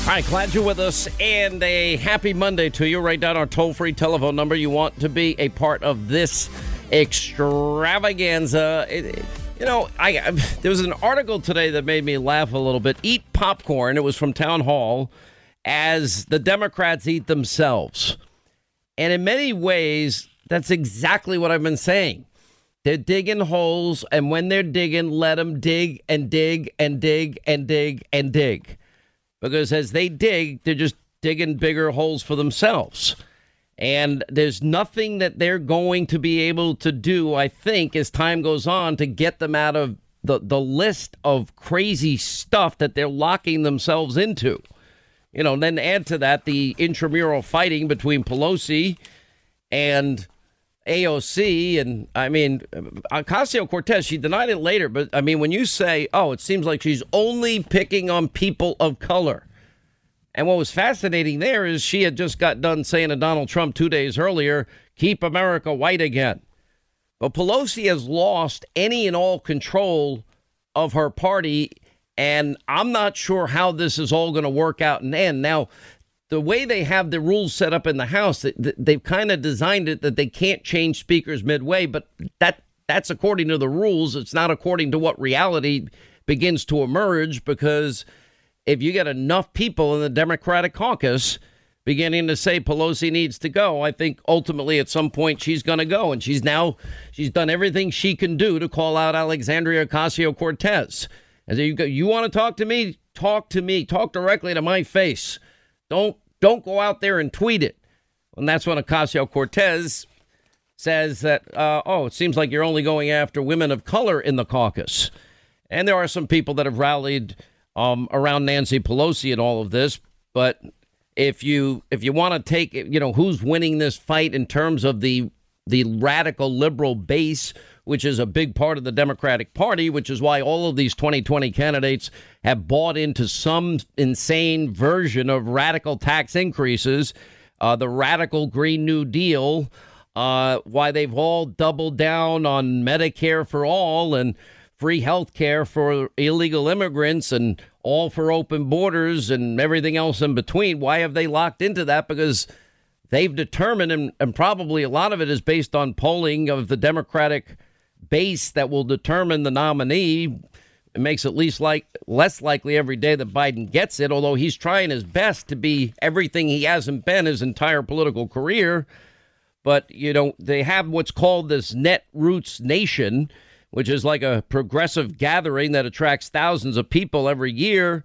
All right, glad you're with us, and a happy Monday to you. Write down our toll-free telephone number. You want to be a part of this extravaganza. There was an article today that made me laugh a little bit. Eat popcorn. It was from Town Hall, as the Democrats eat themselves. And in many ways, that's exactly what I've been saying. They're digging holes, and when they're digging, let them dig and dig and dig and dig and dig. Because as they dig, they're just digging bigger holes for themselves. And there's nothing that they're going to be able to do, I think, as time goes on, to get them out of the list of crazy stuff that they're locking themselves into. You know, then add to that the intramural fighting between Pelosi and AOC. And I mean, Ocasio-Cortez, she denied it later. But I mean, when you say, oh, it seems like she's only picking on people of color. And what was fascinating there is she had just got done saying to Donald Trump 2 days earlier, keep America white again. But Pelosi has lost any and all control of her party. And I'm not sure how this is all going to work out and end. Now, the way they have the rules set up in the House, they've kind of designed it that they can't change speakers midway. But that's according to the rules. It's not according to what reality begins to emerge, because if you get enough people in the Democratic caucus beginning to say Pelosi needs to go, I think ultimately at some point she's going to go. And she's done everything she can do to call out Alexandria Ocasio-Cortez. And so you want to talk to me? Talk to me. Talk directly to my face. Don't go out there and tweet it. And that's when Ocasio-Cortez says that, it seems like you're only going after women of color in the caucus. And there are some people that have rallied around Nancy Pelosi and all of this. But if you want to take, who's winning this fight in terms of the radical liberal base, which is a big part of the Democratic Party, which is why all of these 2020 candidates have bought into some insane version of radical tax increases, the radical Green New Deal, why they've all doubled down on Medicare for all and free health care for illegal immigrants and all for open borders and everything else in between. Why have they locked into that? Because they've determined, and probably a lot of it is based on polling of the Democratic base that will determine the nominee. It makes it less likely every day that Biden gets it, although he's trying his best to be everything he hasn't been his entire political career. But, they have what's called this Netroots Nation, which is like a progressive gathering that attracts thousands of people every year.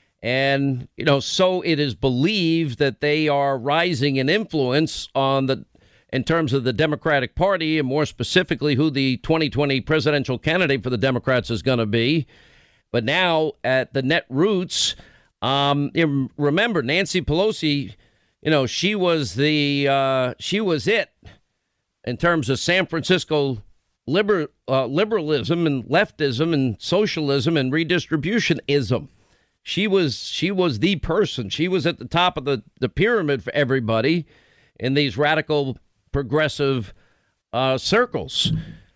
And, so it is believed that they are rising in influence in terms of the Democratic Party, and more specifically who the 2020 presidential candidate for the Democrats is going to be. But now at the Netroots, remember Nancy Pelosi, she was it in terms of San Francisco liberalism and leftism and socialism and redistributionism. She was the person. She was at the top of the pyramid for everybody in these radical progressive circles.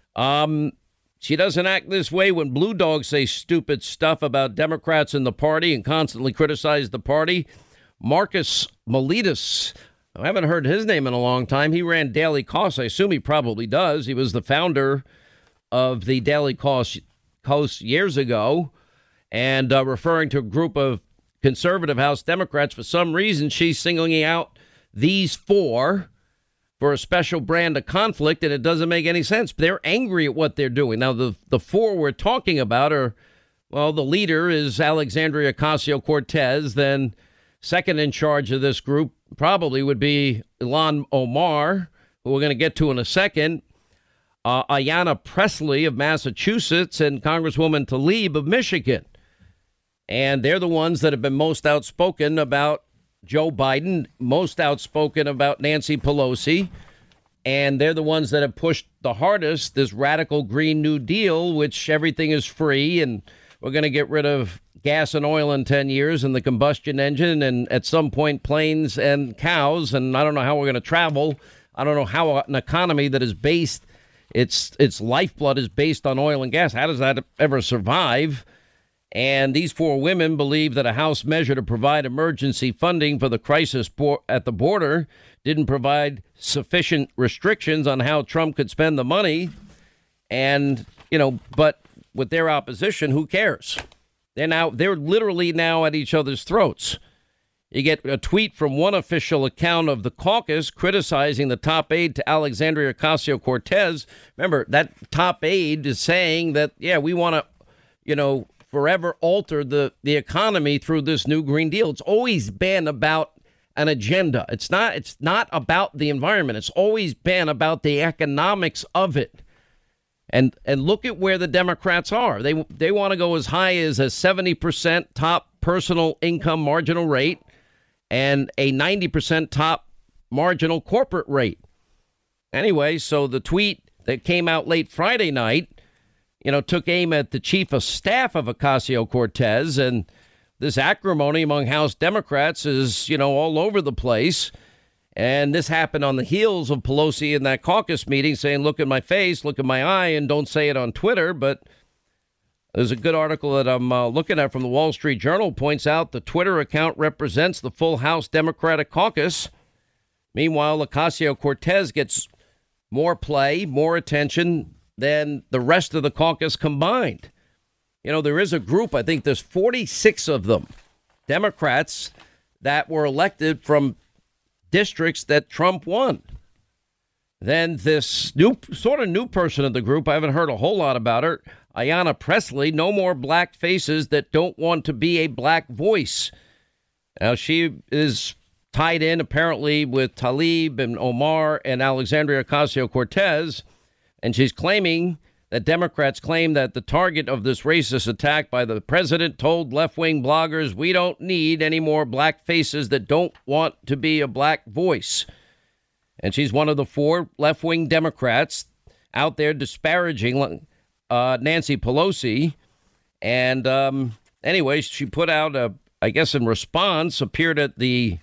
She doesn't act this way when blue dogs say stupid stuff about Democrats in the party and constantly criticize the party. Marcus Miletus, I haven't heard his name in a long time. He ran Daily Kos. I assume he probably does. He was the founder of the Daily Kos years ago, and referring to a group of conservative House Democrats. For some reason, she's singling out these four for a special brand of conflict, and it doesn't make any sense. They're angry at what they're doing. Now, the four we're talking about are, well, the leader is Alexandria Ocasio-Cortez. Then second in charge of this group probably would be Ilhan Omar, who we're going to get to in a second, Ayanna Pressley of Massachusetts, and Congresswoman Tlaib of Michigan. And they're the ones that have been most outspoken about Joe Biden, most outspoken about Nancy Pelosi, and they're the ones that have pushed the hardest this radical Green New Deal, which everything is free, and we're going to get rid of gas and oil in 10 years and the combustion engine, and at some point planes and cows, and I don't know how we're going to travel. I don't know how an economy that is based, its lifeblood is based on oil and gas. How does that ever survive? And these four women believe that a House measure to provide emergency funding for the crisis at the border didn't provide sufficient restrictions on how Trump could spend the money. And, but with their opposition, who cares? They're literally now at each other's throats. You get a tweet from one official account of the caucus criticizing the top aide to Alexandria Ocasio-Cortez. Remember, that top aide is saying that, we want to, forever alter the economy through this new Green Deal. It's always been about an agenda. It's not about the environment. It's always been about the economics of it. And look at where the Democrats are. They want to go as high as a 70% top personal income marginal rate and a 90% top marginal corporate rate. Anyway, so the tweet that came out late Friday night, took aim at the chief of staff of Ocasio-Cortez, and this acrimony among House Democrats is, all over the place. And this happened on the heels of Pelosi in that caucus meeting saying, look at my face, look at my eye, and don't say it on Twitter. But there's a good article that I'm looking at from the Wall Street Journal points out the Twitter account represents the full House Democratic caucus. Meanwhile, Ocasio-Cortez gets more play, more attention than the rest of the caucus combined. There is a group, I think there's 46 of them, Democrats that were elected from districts that Trump won. Then this new person in the group, I haven't heard a whole lot about her, Ayanna Pressley, no more black faces that don't want to be a black voice. Now, she is tied in apparently with Tlaib and Omar and Alexandria Ocasio-Cortez, and she's claiming that Democrats claim that the target of this racist attack by the president told left-wing bloggers, we don't need any more black faces that don't want to be a black voice. And she's one of the four left-wing Democrats out there disparaging Nancy Pelosi. And anyway, she put out, I guess in response, appeared at the,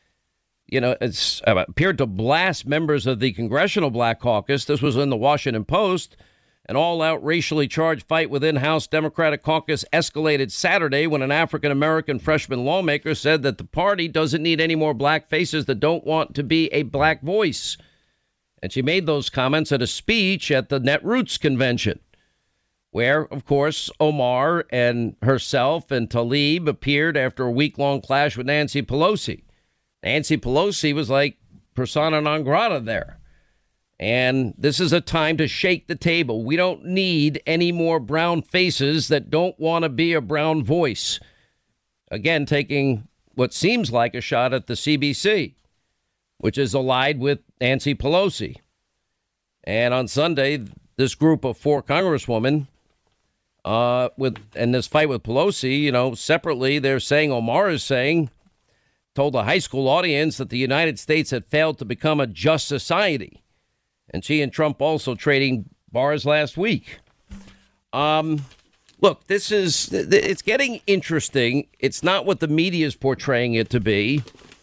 appeared to blast members of the Congressional Black Caucus. This was in the Washington Post. An all-out racially charged fight within House Democratic caucus escalated Saturday when an African-American freshman lawmaker said that the party doesn't need any more black faces that don't want to be a black voice. And she made those comments at a speech at the Netroots convention, where, of course, Omar and herself and Tlaib appeared after a week-long clash with Nancy Pelosi. Nancy Pelosi was like persona non grata there. And this is a time to shake the table. We don't need any more brown faces that don't want to be a brown voice. Again, taking what seems like a shot at the CBC, which is allied with Nancy Pelosi. And on Sunday, this group of four congresswomen in this fight with Pelosi, separately, they're saying Omar is saying, told a high school audience that the United States had failed to become a just society. And she and Trump also trading bars last week. Look, it's getting interesting. It's not what the media is portraying it to be.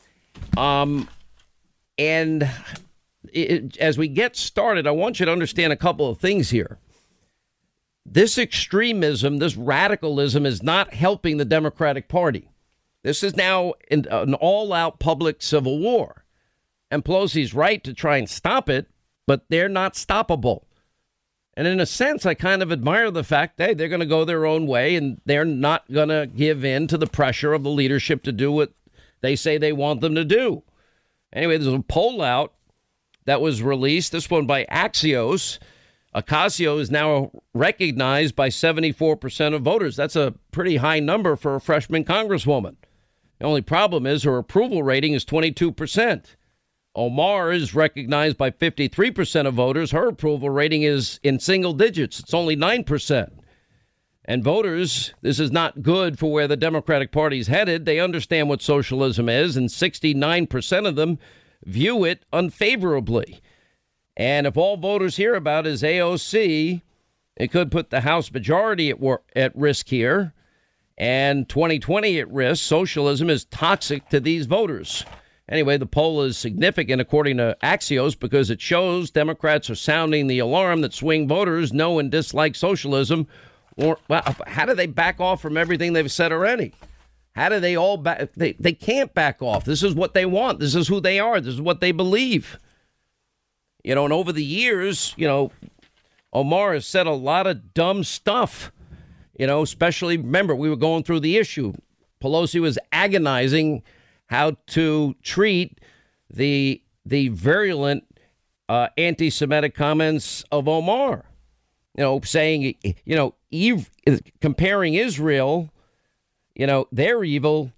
As we get started, I want you to understand a couple of things here. This extremism, this radicalism is not helping the Democratic Party. This is now an all-out public civil war. And Pelosi's right to try and stop it, but they're not stoppable. And in a sense, I kind of admire the fact that they're going to go their own way and they're not going to give in to the pressure of the leadership to do what they say they want them to do. Anyway, there's a poll out that was released, this one by Axios. Ocasio is now recognized by 74% of voters. That's a pretty high number for a freshman congresswoman. The only problem is her approval rating is 22%. Omar is recognized by 53% of voters. Her approval rating is in single digits. It's only 9%. And voters, this is not good for where the Democratic Party is headed. They understand what socialism is, and 69% of them view it unfavorably. And if all voters hear about is AOC, it could put the House majority at risk here, and 2020 at risk. Socialism is toxic to these voters. Anyway, the poll is significant, according to Axios, because it shows Democrats are sounding the alarm that swing voters know and dislike socialism Or well, how do they back off from everything they've said already? How do they all back? They can't back off. This is what they want. This is who they are. This is what they believe. And over the years, Omar has said a lot of dumb stuff, especially, remember, we were going through the issue. Pelosi was agonizing how to treat the virulent anti-Semitic comments of Omar, saying, comparing Israel, their evil,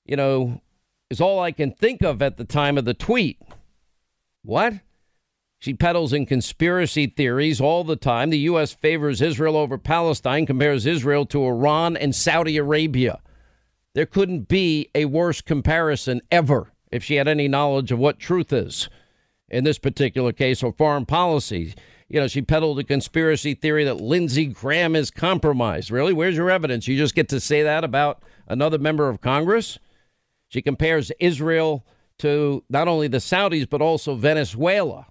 is all I can think of at the time of the tweet. What? She peddles in conspiracy theories all the time. The U.S. favors Israel over Palestine, compares Israel to Iran and Saudi Arabia. There couldn't be a worse comparison ever if she had any knowledge of what truth is in this particular case or foreign policy. She peddled a conspiracy theory that Lindsey Graham is compromised. Really? Where's your evidence? You just get to say that about another member of Congress? She compares Israel to not only the Saudis, but also Venezuela.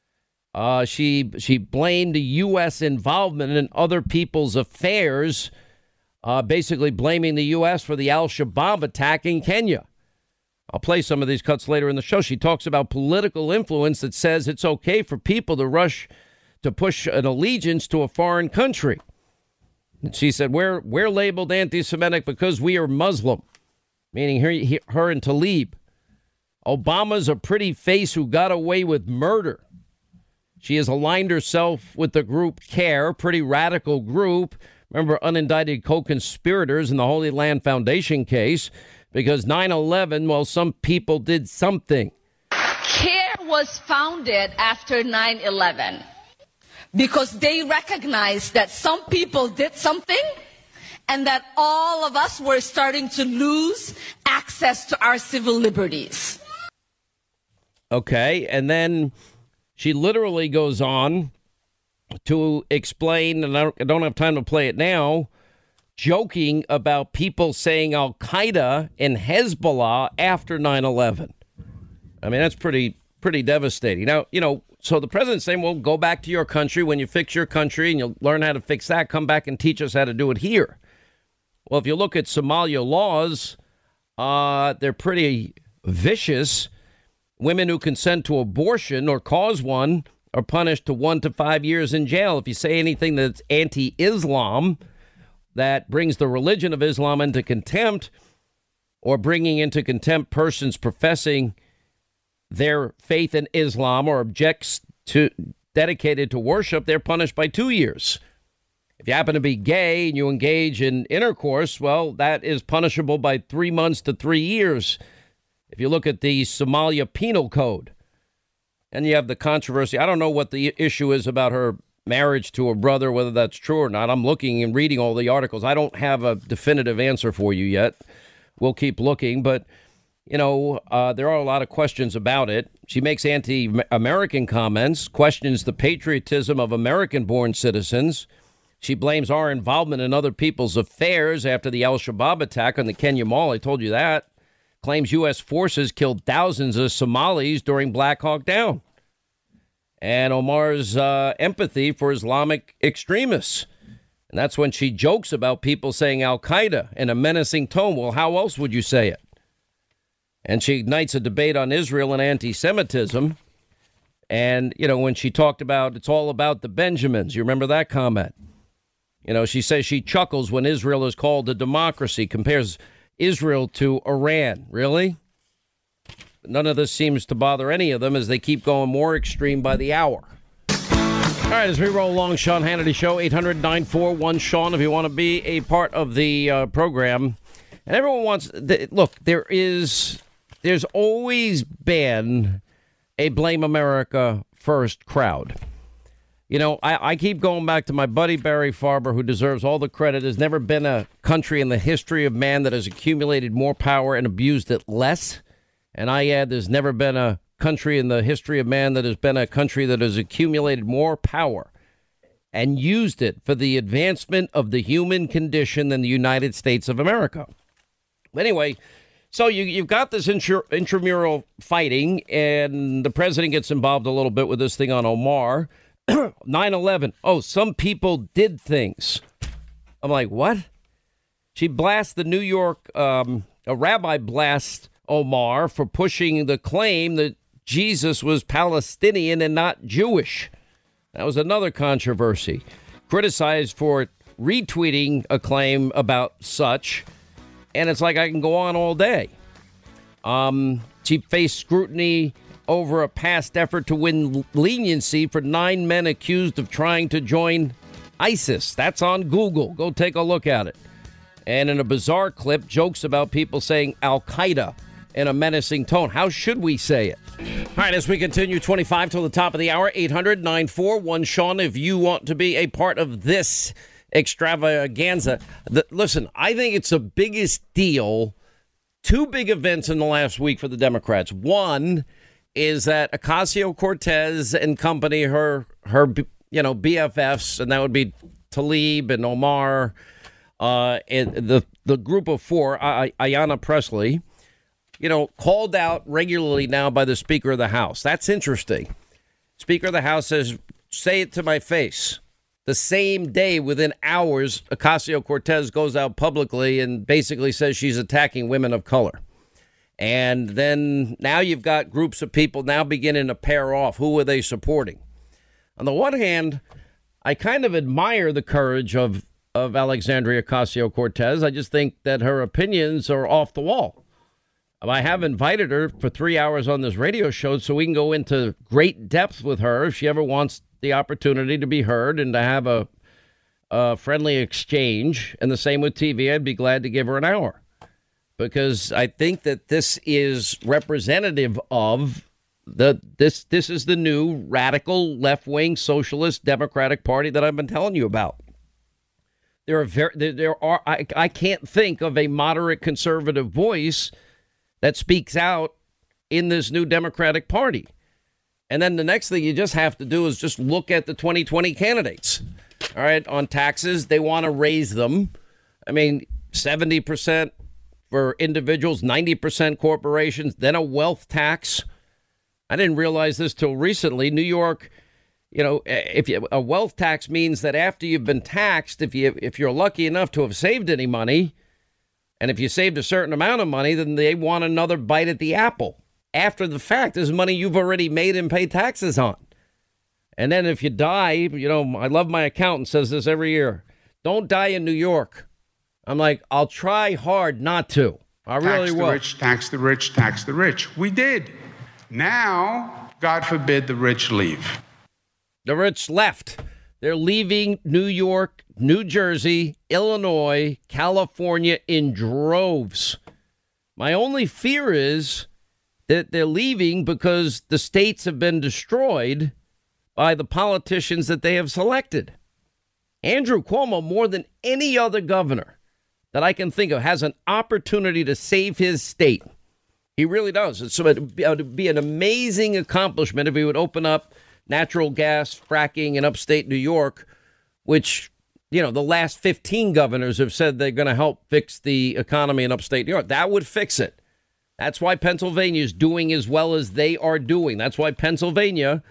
She blamed U.S. involvement in other people's affairs, basically blaming the U.S. for the al-Shabaab attack in Kenya. I'll play some of these cuts later in the show. She talks about political influence that says it's okay for people to rush to push an allegiance to a foreign country. And she said, we're labeled anti-Semitic because we are Muslim, meaning her and Tlaib. Obama's a pretty face who got away with murder. She has aligned herself with the group CARE, pretty radical group. Remember, unindicted co-conspirators in the Holy Land Foundation case, because 9/11, well, some people did something. CARE was founded after 9/11 because they recognized that some people did something and that all of us were starting to lose access to our civil liberties. Okay, and then she literally goes on to explain, and I don't have time to play it now, joking about people saying Al-Qaeda and Hezbollah after 9/11. I mean, that's pretty devastating. Now, so the president's saying, well, go back to your country. When you fix your country and you'll learn how to fix that, come back and teach us how to do it here. Well, if you look at Somalia laws, they're pretty vicious. Women who consent to abortion or cause one are punished to 1 to 5 years in jail. If you say anything that's anti-Islam, that brings the religion of Islam into contempt, or bringing into contempt persons professing their faith in Islam or objects to dedicated to worship, they're punished by 2 years. If you happen to be gay and you engage in intercourse, well, that is punishable by 3 months to 3 years. If you look at the Somalia Penal Code, and you have the controversy, I don't know what the issue is about her marriage to her brother, whether that's true or not. I'm looking and reading all the articles. I don't have a definitive answer for you yet. We'll keep looking, but, there are a lot of questions about it. She makes anti-American comments, questions the patriotism of American-born citizens. She blames our involvement in other people's affairs after the al-Shabaab attack on the Kenya Mall. I told you that. Claims U.S. forces killed thousands of Somalis during Black Hawk Down. And Omar's empathy for Islamic extremists. And that's when she jokes about people saying Al-Qaeda in a menacing tone. Well, how else would you say it? And she ignites a debate on Israel and anti-Semitism. And, when she talked about it's all about the Benjamins, you remember that comment? She says she chuckles when Israel is called a democracy, compares Israel to Iran. Really? None of this seems to bother any of them as they keep going more extreme by the hour. All right, as we roll along, Sean Hannity Show, 800-941-SEAN, if you want to be a part of the program. And everyone wants, look, there's always been a Blame America First crowd. I keep going back to my buddy Barry Farber, who deserves all the credit. There's never been a country in the history of man that has accumulated more power and abused it less. And I add, there's never been a country in the history of man that has been a country that has accumulated more power and used it for the advancement of the human condition than the United States of America. Anyway, so you've got this intramural fighting, and the president gets involved a little bit with this thing on Omar. 9/11. Oh, some people did things. I'm like, what? She blasts the New York, a rabbi blasts Omar for pushing the claim that Jesus was Palestinian and not Jewish. That was another controversy. Criticized for retweeting a claim about such. And it's like I can go on all day. She faced scrutiny over a past effort to win leniency for 9 men accused of trying to join ISIS. That's on Google. Go take a look at it. And in a bizarre clip, jokes about people saying Al-Qaeda in a menacing tone. How should we say it? All right, as we continue, 25 till the top of the hour, 800-941-SEAN, if you want to be a part of this extravaganza. Listen, I think it's the biggest deal. 2 big events in the last week for the Democrats. One is that Ocasio-Cortez and company, her BFFs, and that would be Tlaib and Omar, and the group of 4, Ayanna Pressley, called out regularly now by the Speaker of the House. That's interesting. Speaker of the House says, say it to my face. The same day, within hours, Ocasio-Cortez goes out publicly and basically says she's attacking women of color. And then now you've got groups of people now beginning to pair off. Who are they supporting? On the one hand, I kind of admire the courage of Alexandria Ocasio-Cortez. I just think that her opinions are off the wall. I have invited her for 3 hours on this radio show so we can go into great depth with her if she ever wants the opportunity to be heard and to have a friendly exchange. And the same with TV. I'd be glad to give her an hour because I think that this is representative of this is the new radical left-wing socialist Democratic Party that I've been telling you about. I can't think of a moderate conservative voice that speaks out in this new Democratic Party. And then the next thing you just have to do is just look at the 2020 candidates. All right. On taxes, they want to raise them. I mean, 70% for individuals, 90% corporations, then a wealth tax. I didn't realize this till recently. New York, a wealth tax means that after you've been taxed, if you're lucky enough to have saved any money, and if you saved a certain amount of money, then they want another bite at the apple. After the fact, this is money you've already made and paid taxes on. And then if you die, I love my accountant says this every year. Don't die in New York. I'm like, I'll try hard not to. I really will. Tax the rich, tax the rich. We did. Now, God forbid the rich leave. The rich left. They're leaving New York, New Jersey, Illinois, California in droves. My only fear is that they're leaving because the states have been destroyed by the politicians that they have selected. Andrew Cuomo, more than any other governor that I can think of, has an opportunity to save his state. He really does. So it would be an amazing accomplishment if he would open up natural gas fracking in upstate New York, which, the last 15 governors have said they're going to help fix the economy in upstate New York. That would fix it. That's why Pennsylvania is doing as well as they are doing. That's why Pennsylvania,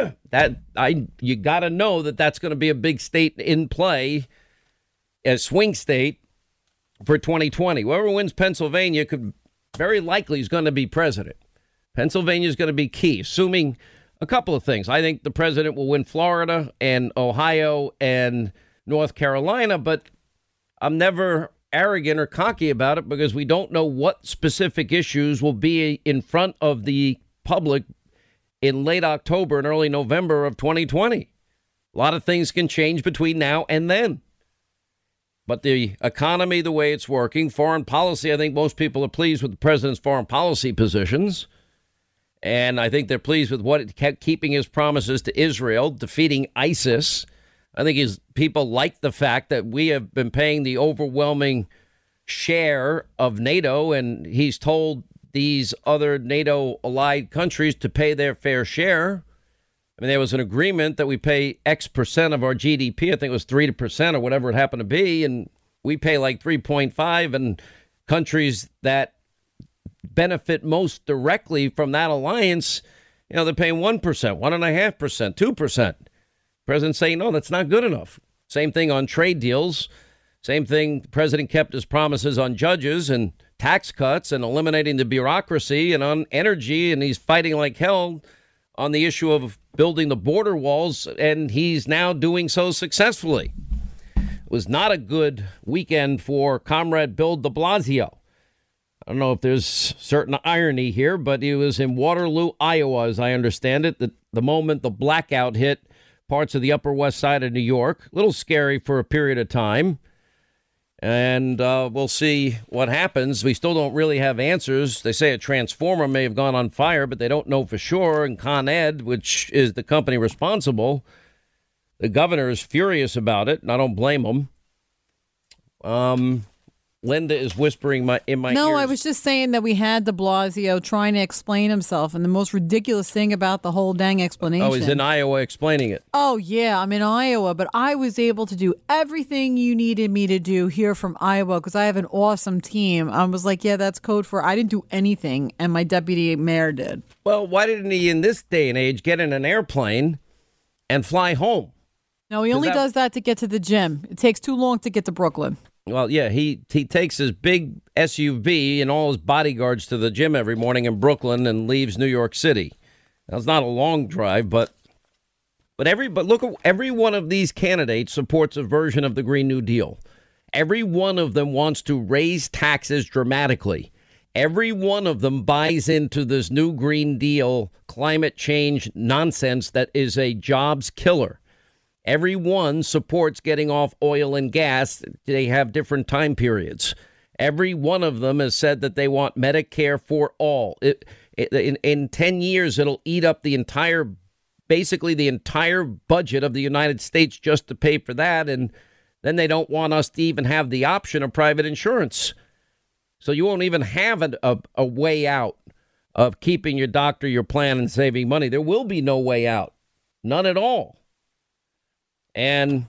you got to know that that's going to be a big state in play, a swing state for 2020. Whoever wins Pennsylvania could very likely is going to be president. Pennsylvania is going to be key, assuming a couple of things. I think the president will win Florida and Ohio and North Carolina, but I'm never arrogant or cocky about it because we don't know what specific issues will be in front of the public in late October and early November of 2020. A lot of things can change between now and then. But the economy, the way it's working, foreign policy, I think most people are pleased with the president's foreign policy positions. And I think they're pleased with what it kept keeping his promises to Israel, defeating ISIS. I think people like the fact that we have been paying the overwhelming share of NATO, and he's told these other NATO allied countries to pay their fair share. I mean, there was an agreement that we pay X percent of our GDP. I think it was 3% or whatever it happened to be. And we pay like 3.5, and countries that benefit most directly from that alliance, they're paying 1%, 1.5%, 2%. President saying, no, that's not good enough. Same thing on trade deals. Same thing, the president kept his promises on judges and tax cuts and eliminating the bureaucracy and on energy, and he's fighting like hell on the issue of building the border walls, and he's now doing so successfully. It was not a good weekend for Comrade Bill de Blasio. I don't know if there's certain irony here, but he was in Waterloo, Iowa, as I understand it, the moment the blackout hit parts of the Upper West Side of New York. A little scary for a period of time. And we'll see what happens. We still don't really have answers. They say a transformer may have gone on fire, but they don't know for sure. And Con Ed, which is the company responsible, the governor is furious about it, and I don't blame him. Linda is whispering in my ears. No, I was just saying that we had de Blasio trying to explain himself, and the most ridiculous thing about the whole dang explanation. Oh, he's in Iowa explaining it. Oh, yeah, I'm in Iowa, but I was able to do everything you needed me to do here from Iowa because I have an awesome team. I was like, yeah, that's code for I didn't do anything, and my deputy mayor did. Well, why didn't he, in this day and age, get in an airplane and fly home? No, he only does that to get to the gym. It takes too long to get to Brooklyn. Well, yeah, he takes his big SUV and all his bodyguards to the gym every morning in Brooklyn and leaves New York City. Now, it's not a long drive, but look at every one of these candidates supports a version of the Green New Deal. Every one of them wants to raise taxes dramatically. Every one of them buys into this new Green Deal climate change nonsense that is a jobs killer. Everyone supports getting off oil and gas. They have different time periods. Every one of them has said that they want Medicare for all. In 10 years, it'll eat up basically the entire budget of the United States just to pay for that. And then they don't want us to even have the option of private insurance. So you won't even have a way out of keeping your doctor, your plan, and saving money. There will be no way out. None at all. And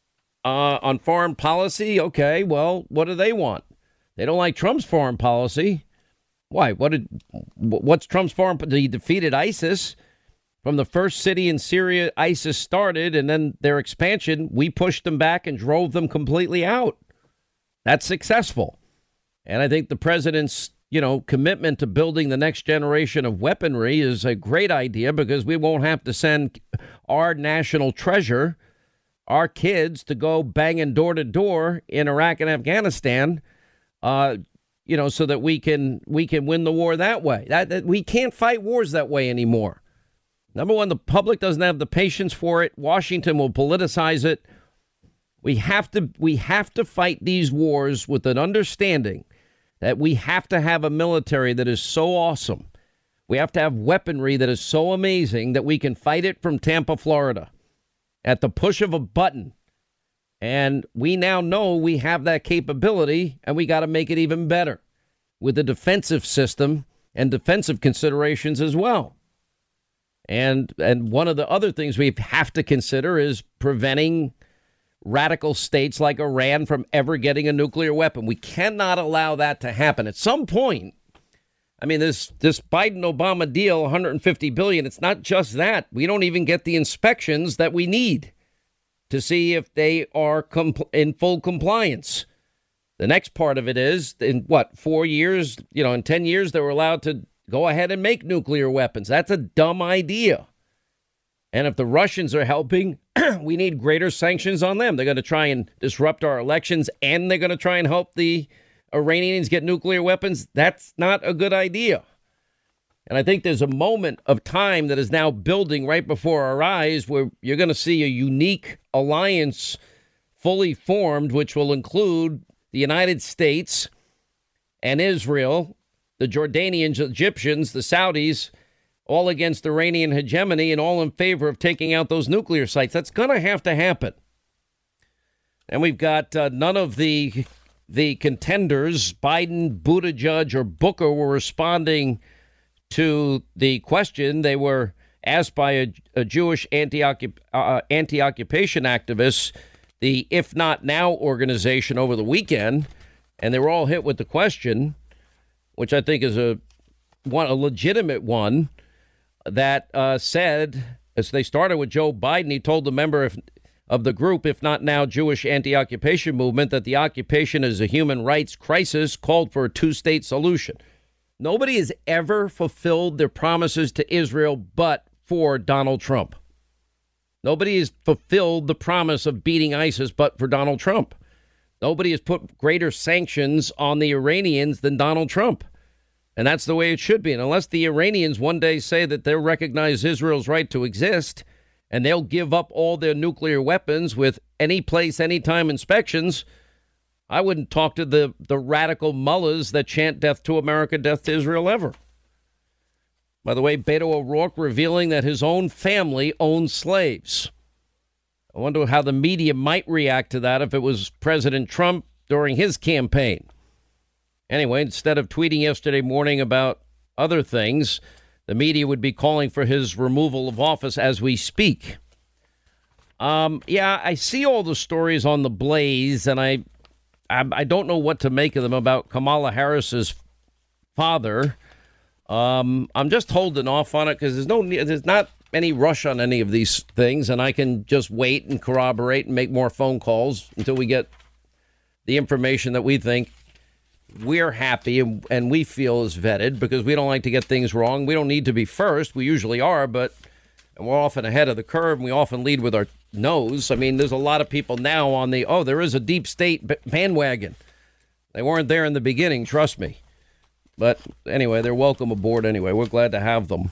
on foreign policy, okay, well, what do they want? They don't like Trump's foreign policy. Why? What's Trump's foreign policy? He defeated ISIS. From the first city in Syria, ISIS started, and then their expansion, we pushed them back and drove them completely out. That's successful. And I think the president's, commitment to building the next generation of weaponry is a great idea because we won't have to send our national treasure, our kids, to go banging door to door in Iraq and Afghanistan, so that we can win the war that way. That we can't fight wars that way anymore. Number one, the public doesn't have the patience for it. Washington will politicize it. We have to fight these wars with an understanding that we have to have a military that is so awesome. We have to have weaponry that is so amazing that we can fight it from Tampa, Florida, at the push of a button. And we now know we have that capability, and we got to make it even better with the defensive system and defensive considerations as well. And one of the other things we have to consider is preventing radical states like Iran from ever getting a nuclear weapon. We cannot allow that to happen. At some point, I mean, this Biden-Obama deal, $150 billion, it's not just that. We don't even get the inspections that we need to see if they are in full compliance. The next part of it is, in 4 years, in 10 years, they were allowed to go ahead and make nuclear weapons. That's a dumb idea. And if the Russians are helping, we need greater sanctions on them. They're going to try and disrupt our elections, and they're going to try and help the Iranians get nuclear weapons. That's not a good idea. And I think there's a moment of time that is now building right before our eyes where you're going to see a unique alliance fully formed, which will include the United States and Israel, the Jordanians, Egyptians, the Saudis, all against Iranian hegemony and all in favor of taking out those nuclear sites. That's going to happen. And we've got none of the contenders, Biden, Buttigieg, or Booker, were responding to the question. They were asked by a Jewish anti-occupation activist, the If Not Now organization, over the weekend, and they were all hit with the question, which I think is a legitimate one, that said, as they started with Joe Biden, he told the member, of the group, if not now Jewish anti-occupation movement, that the occupation is a human rights crisis, called for a two-state solution. Nobody has ever fulfilled their promises to Israel but for Donald Trump. Nobody has fulfilled the promise of beating ISIS but for Donald Trump. Nobody has put greater sanctions on the Iranians than Donald Trump. And that's the way it should be. And unless the Iranians one day say that they'll recognize Israel's right to exist and they'll give up all their nuclear weapons with any place, anytime inspections, I wouldn't talk to the radical mullahs that chant death to America, death to Israel ever. By the way, Beto O'Rourke revealing that his own family owned slaves. I wonder how the media might react to that if it was President Trump during his campaign. Anyway, instead of tweeting yesterday morning about other things, the media would be calling for his removal of office as we speak. I see all the stories on the Blaze, and I don't know what to make of them about Kamala Harris's father. I'm just holding off on it because there's not any rush on any of these things, and I can just wait and corroborate and make more phone calls until we get the information that we think we're happy and we feel is vetted, because we don't like to get things wrong. We don't need to be first. We usually are, but we're often ahead of the curve, and we often lead with our nose. I mean, there's a lot of people now on there is a deep state bandwagon. They weren't there in the beginning, trust me. But anyway, they're welcome aboard anyway. We're glad to have them.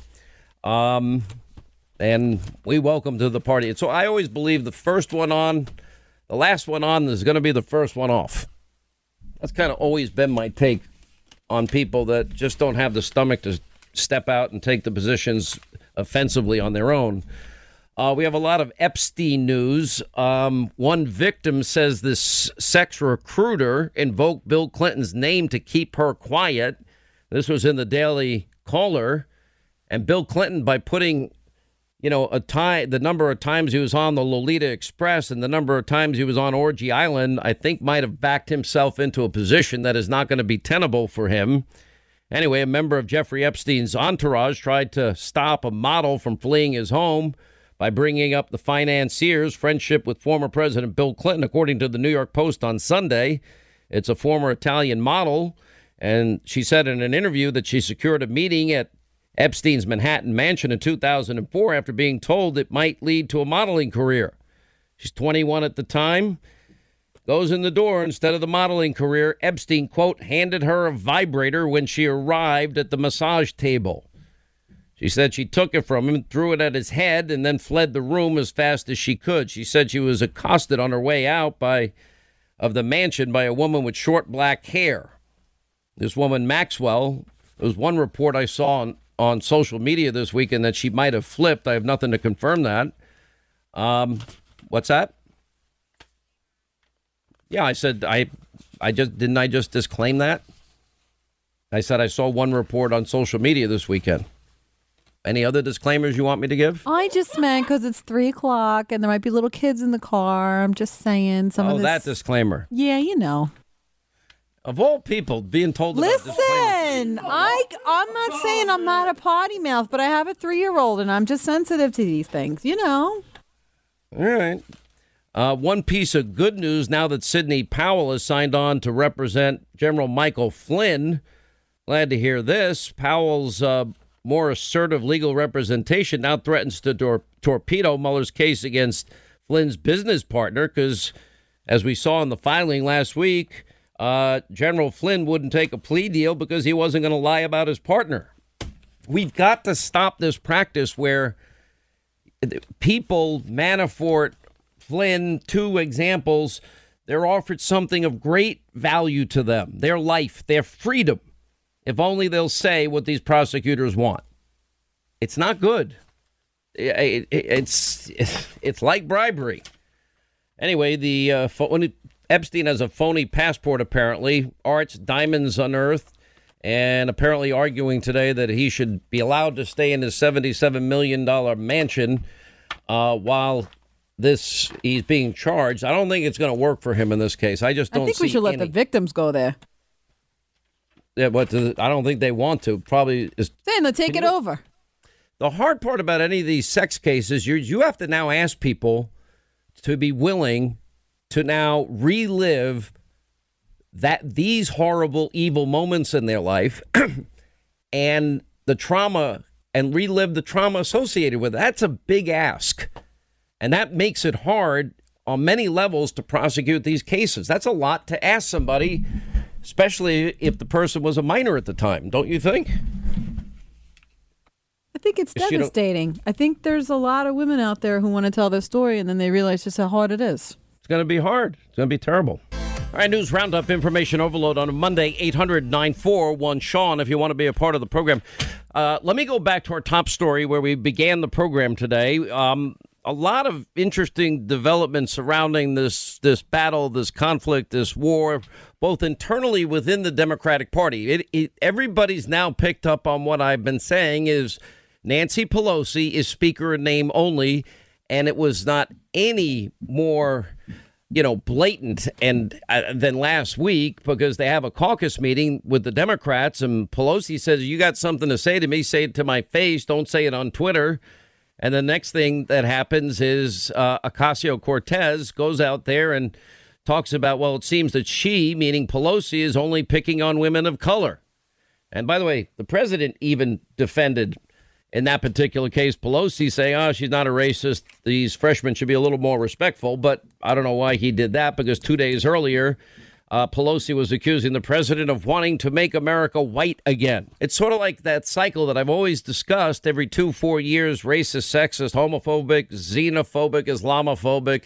And we welcome to the party. So I always believe the first one on, the last one on is going to be the first one off. That's kind of always been my take on people that just don't have the stomach to step out and take the positions offensively on their own. We have a lot of Epstein news. One victim says this sex recruiter invoked Bill Clinton's name to keep her quiet. This was in the Daily Caller. And Bill Clinton, by putting, the number of times he was on the Lolita Express and the number of times he was on Orgy Island, I think might have backed himself into a position that is not going to be tenable for him. Anyway, a member of Jeffrey Epstein's entourage tried to stop a model from fleeing his home by bringing up the financier's friendship with former President Bill Clinton, according to the New York Post on Sunday. It's a former Italian model, and she said in an interview that she secured a meeting at Epstein's Manhattan mansion in 2004 after being told it might lead to a modeling career. She's 21 at the time. Goes in the door instead of the modeling career. Epstein, quote, handed her a vibrator when she arrived at the massage table. She said she took it from him, threw it at his head, and then fled the room as fast as she could. She said she was accosted on her way out of the mansion by a woman with short black hair. This woman, Maxwell, there was one report I saw on social media this weekend that she might have flipped. I have nothing to confirm that. What's that? Yeah, I said I just disclaim that? I said I saw one report on social media this weekend. Any other disclaimers you want me to give? I just meant because it's 3:00 and there might be little kids in the car. I'm just saying some of this. Oh, that disclaimer. Yeah, Of all people, being told about Listen, I'm not saying I'm not a potty mouth, but I have a 3-year-old and I'm just sensitive to these things, All right. One piece of good news now that Sidney Powell has signed on to represent General Michael Flynn. Glad to hear this. Powell's more assertive legal representation now threatens to torpedo Mueller's case against Flynn's business partner because, as we saw in the filing last week, General Flynn wouldn't take a plea deal because he wasn't going to lie about his partner. We've got to stop this practice where people, Manafort, Flynn, 2 examples, they're offered something of great value to them, their life, their freedom, if only they'll say what these prosecutors want. It's not good. It's like bribery. Anyway, Epstein has a phony passport, apparently. Arts, diamonds unearthed, and apparently arguing today that he should be allowed to stay in his $77 million mansion while he's being charged. I don't think it's going to work for him in this case. I think we should let the victims go there. Yeah, but I don't think they want to. Probably is saying to take it over. The hard part about any of these sex cases, you have to now ask people to be willing to now relive these horrible, evil moments in their life and the trauma and relive the trauma associated with it. That's a big ask. And that makes it hard on many levels to prosecute these cases. That's a lot to ask somebody, especially if the person was a minor at the time, don't you think? I think it's devastating. I think there's a lot of women out there who want to tell their story and then they realize just how hard it is. It's going to be hard. It's going to be terrible. All right, news roundup, information overload on a Monday, 800-941-SEAN if you want to be a part of the program. Let me go back to our top story where we began the program today. A lot of interesting developments surrounding this battle, this conflict, this war, both internally within the Democratic Party. Everybody's now picked up on what I've been saying is Nancy Pelosi is speaker in name only, and it was not any more blatant and than last week because they have a caucus meeting with the Democrats and Pelosi says, you got something to say to me, say it to my face. Don't say it on Twitter. And the next thing that happens is Ocasio-Cortez goes out there and talks about, well, it seems that she, meaning Pelosi, is only picking on women of color. And by the way, the president even defended in that particular case, Pelosi saying, oh, she's not a racist. These freshmen should be a little more respectful. But I don't know why he did that, because 2 days earlier, Pelosi was accusing the president of wanting to make America white again. It's sort of like that cycle that I've always discussed every 2-4 years, racist, sexist, homophobic, xenophobic, Islamophobic,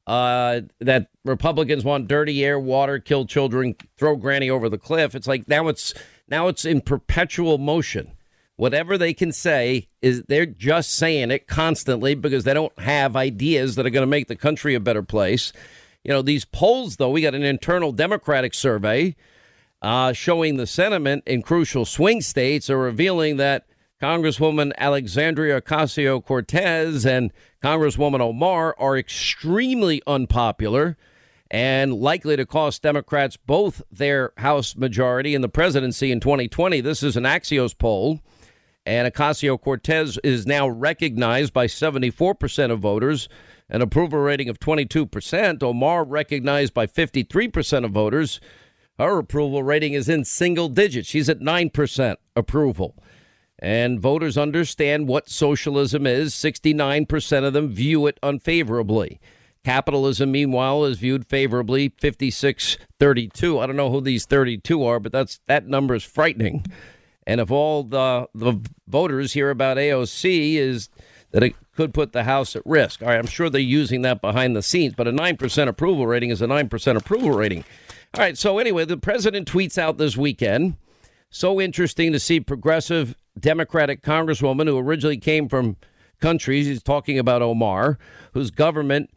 that Republicans want dirty air, water, kill children, throw granny over the cliff. It's like now it's in perpetual motion. Whatever they can say is they're just saying it constantly because they don't have ideas that are going to make the country a better place. These polls, though, we got an internal Democratic survey showing the sentiment in crucial swing states are revealing that Congresswoman Alexandria Ocasio-Cortez and Congresswoman Omar are extremely unpopular and likely to cost Democrats both their House majority and the presidency in 2020. This is an Axios poll. And Ocasio-Cortez is now recognized by 74% of voters, an approval rating of 22%. Omar recognized by 53% of voters. Her approval rating is in single digits. She's at 9% approval. And voters understand what socialism is. 69% of them view it unfavorably. Capitalism, meanwhile, is viewed favorably, 56-32. I don't know who these 32 are, but that number is frightening. And if all the voters hear about AOC is that it could put the House at risk. All right, I'm sure they're using that behind the scenes, but a 9% approval rating is a 9% approval rating. All right, so anyway, the president tweets out this weekend. So interesting to see progressive Democratic congresswoman who originally came from countries, he's talking about Omar, whose governments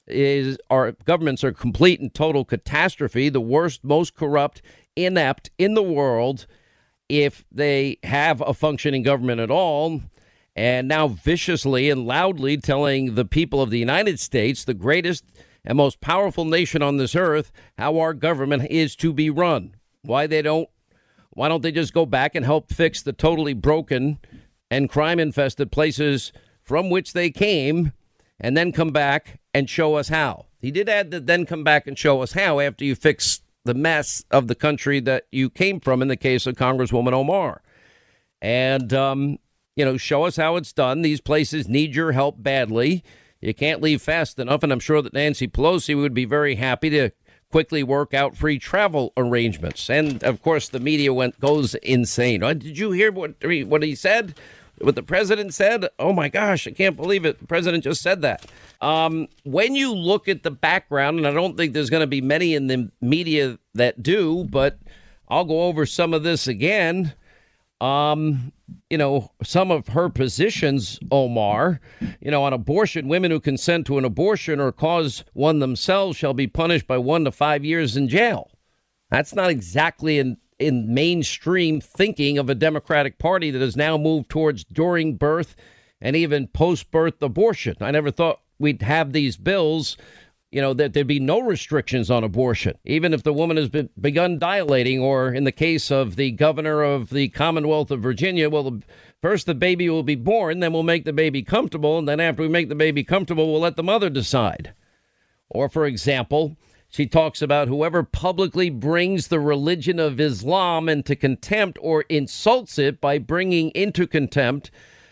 are complete and total catastrophe, the worst, most corrupt, inept in the world, if they have a functioning government at all, and now viciously and loudly telling the people of the United States, the greatest and most powerful nation on this earth, how our government is to be run. Why don't they just go back and help fix the totally broken and crime-infested places from which they came and then come back and show us how? He did add that then come back and show us how after you fix the mess of the country that you came from in the case of Congresswoman Omar. And, show us how it's done. These places need your help badly. You can't leave fast enough. And I'm sure that Nancy Pelosi would be very happy to quickly work out free travel arrangements. And, of course, the media goes insane. Did you hear what he said? What the president said? Oh, my gosh, I can't believe it. The president just said that. When you look at the background, and I don't think there's going to be many in the media that do, but I'll go over some of this again. Some of her positions, Omar, on abortion, women who consent to an abortion or cause one themselves shall be punished by 1 to 5 years in jail. That's not exactly in mainstream thinking of a Democratic Party that has now moved towards during birth and even post-birth abortion. I never thought we'd have these bills, that there'd be no restrictions on abortion, even if the woman has begun dilating, or in the case of the governor of the Commonwealth of Virginia, well, first the baby will be born, then we'll make the baby comfortable, and then after we make the baby comfortable, we'll let the mother decide. Or, for example, she talks about whoever publicly brings the religion of Islam into contempt or insults it by bringing into contempt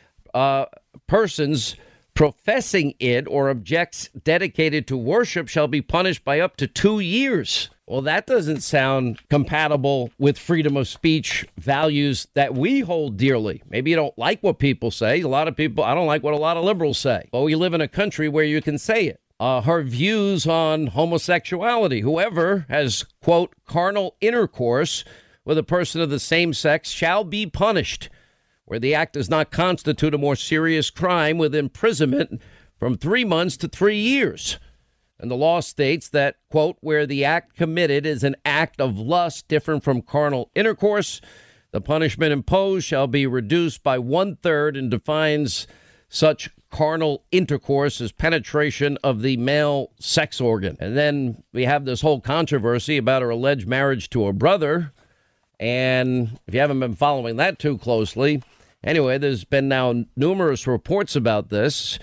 persons professing it or objects dedicated to worship shall be punished by up to 2 years. Well, that doesn't sound compatible with freedom of speech values that we hold dearly. Maybe you don't like what people say. A lot of people, I don't like what a lot of liberals say. But we live in a country where you can say it. Her views on homosexuality. Whoever has, quote, carnal intercourse with a person of the same sex shall be punished, where the act does not constitute a more serious crime, with imprisonment from 3 months to 3 years. And the law states that, quote, where the act committed is an act of lust different from carnal intercourse, the punishment imposed shall be reduced by 1/3 and defines such carnal intercourse as penetration of the male sex organ. And then we have this whole controversy about her alleged marriage to her brother. And if you haven't been following that too closely, anyway, there's been now numerous reports about this.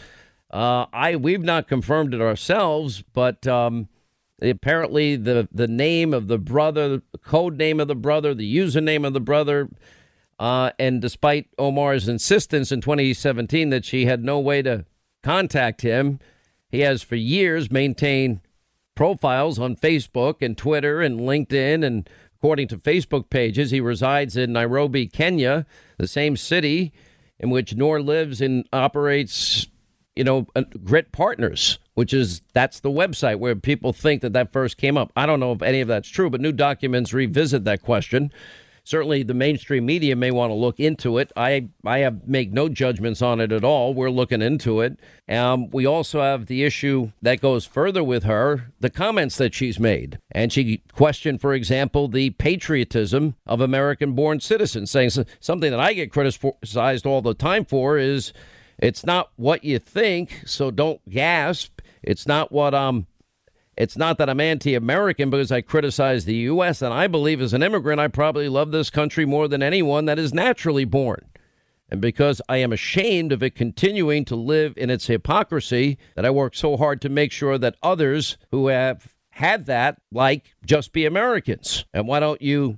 We've not confirmed it ourselves, but apparently the name of the brother, the code name of the brother, the username of the brother, and despite Omar's insistence in 2017 that she had no way to contact him, he has for years maintained profiles on Facebook and Twitter and LinkedIn. And according to Facebook pages, he resides in Nairobi, Kenya, the same city in which Noor lives and operates, Grit Partners, that's the website where people think that first came up. I don't know if any of that's true, but new documents revisit that question. Certainly the mainstream media may want to look into it. I make no judgments on it at all. We're looking into it. We also have the issue that goes further with her, the comments that she's made. And she questioned, for example, the patriotism of American-born citizens, saying something that I get criticized all the time for is it's not what you think, so don't gasp. It's not that I'm anti-American because I criticize the U.S. And I believe as an immigrant, I probably love this country more than anyone that is naturally born. And because I am ashamed of it continuing to live in its hypocrisy, that I work so hard to make sure that others who have had that, just be Americans. And why don't you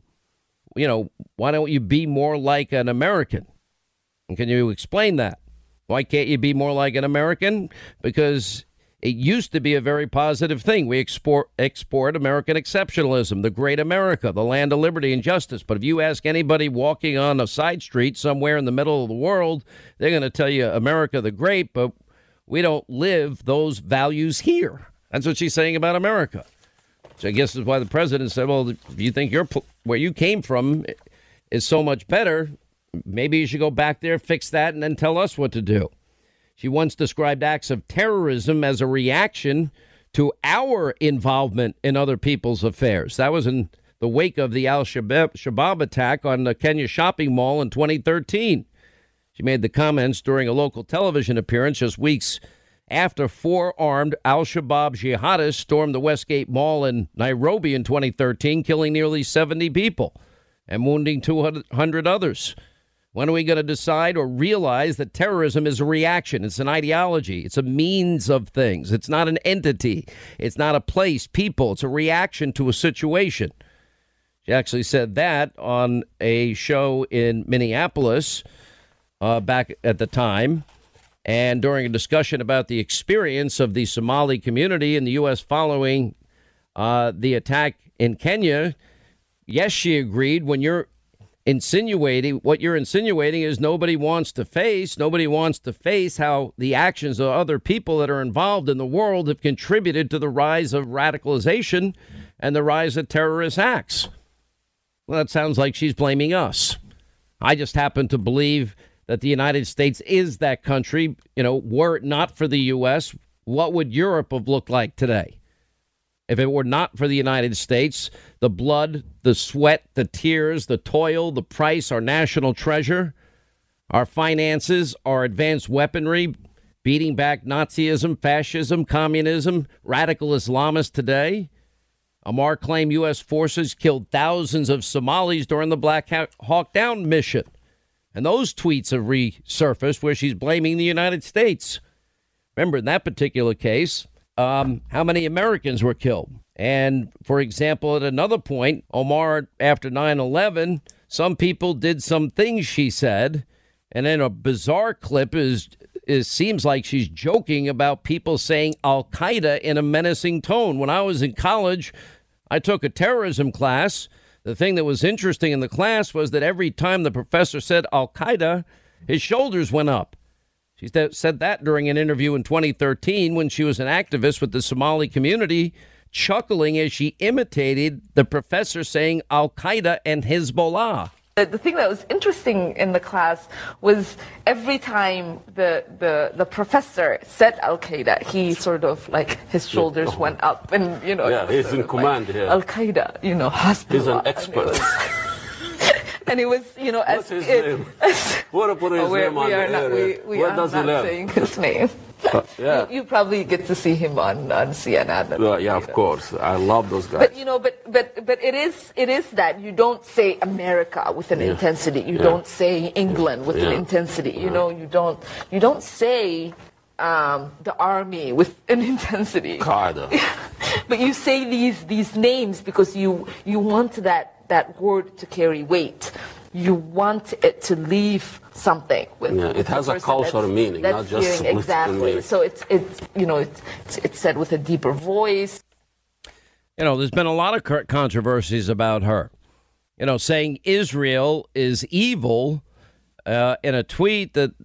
be more like an American? And can you explain that? Why can't you be more like an American? Because it used to be a very positive thing. We export American exceptionalism, the great America, the land of liberty and justice. But if you ask anybody walking on a side street somewhere in the middle of the world, they're going to tell you America the great, but we don't live those values here. That's what she's saying about America. So I guess is why the president said, well, if you think where you came from is so much better, maybe you should go back there, fix that, and then tell us what to do. She once described acts of terrorism as a reaction to our involvement in other people's affairs. That was in the wake of the Al-Shabaab attack on the Kenya shopping mall in 2013. She made the comments during a local television appearance just weeks after 4 armed Al-Shabaab jihadists stormed the Westgate Mall in Nairobi in 2013, killing nearly 70 people and wounding 200 others. When are we going to decide or realize that terrorism is a reaction? It's an ideology. It's a means of things. It's not an entity. It's not a place, people. It's a reaction to a situation. She actually said that on a show in Minneapolis back at the time. And during a discussion about the experience of the Somali community in the U.S. following the attack in Kenya, yes, she agreed. What you're insinuating is nobody wants to face how the actions of other people that are involved in the world have contributed to the rise of radicalization and the rise of terrorist acts. Well, that sounds like she's blaming us. I just happen to believe that the United States is that country. Were it not for the U.S., what would Europe have looked like today? If it were not for the United States, the blood, the sweat, the tears, the toil, the price, our national treasure, our finances, our advanced weaponry, beating back Nazism, fascism, communism, radical Islamists today. Amar claimed U.S. forces killed thousands of Somalis during the Black Hawk Down mission. And those tweets have resurfaced where she's blaming the United States. Remember, in that particular case, how many Americans were killed. And, for example, at another point, Omar, after 9/11, some people did some things, she said. And then a bizarre clip seems like she's joking about people saying Al-Qaeda in a menacing tone. When I was in college, I took a terrorism class. The thing that was interesting in the class was that every time the professor said Al-Qaeda, his shoulders went up. She said that during an interview in 2013 when she was an activist with the Somali community, chuckling as she imitated the professor saying Al-Qaeda and Hezbollah. The thing that was interesting in the class was every time the professor said Al-Qaeda, he sort of like his shoulders went up, and he's in command here. Al-Qaeda, Hezbollah. He's an expert. And it was, What's his name? What about his name on the air? We are not saying his name. Yeah. You probably get to see him on CNN. Yeah, of course. I love those guys. But it is that you don't say America with an intensity. You don't say England with an intensity. You don't say the army with an intensity. Qaeda. But you say these names because you want that word to carry weight. You want it to leave something with it has a cultural meaning, not just exactly. Meaning. So it's said with a deeper voice. There's been a lot of controversies about her. Saying Israel is evil in a tweet that